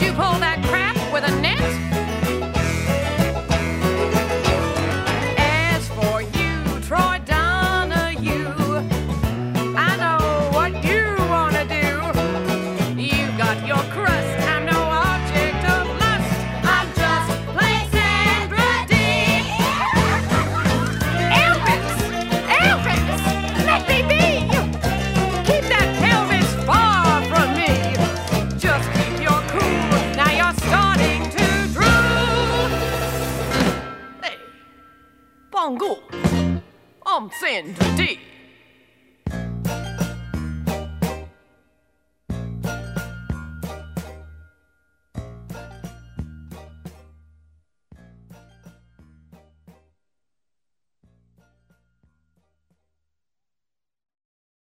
you pull that crap with a net? As for you, Troy Donahue, I know what you wanna do. You got your crust, I'm no object of lust. I'm just plain Sandra Dee. Elvis! Elvis! Let me be! Keep that pelvis far from me. Just keep your cool, now you're starting to drool. Hey, Bongo, I'm Sandra Dee.